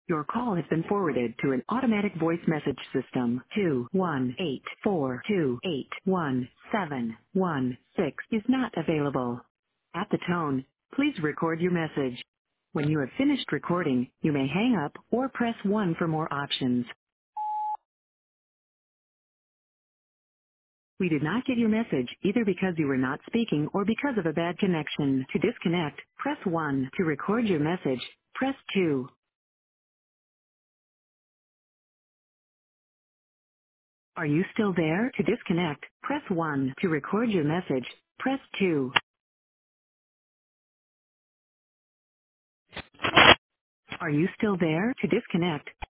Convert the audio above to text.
Your call has been forwarded to an automatic voice message system. 21842811716 is not available. At the tone, please record your message. When you have finished recording, you may hang up or press 1 for more options. We did not get your message either because you were not speaking or because of a bad connection. To disconnect, press 1. To record your message, press 2. Are you still there? To disconnect, press 1. To record your message, press 2. Are you still there? To disconnect,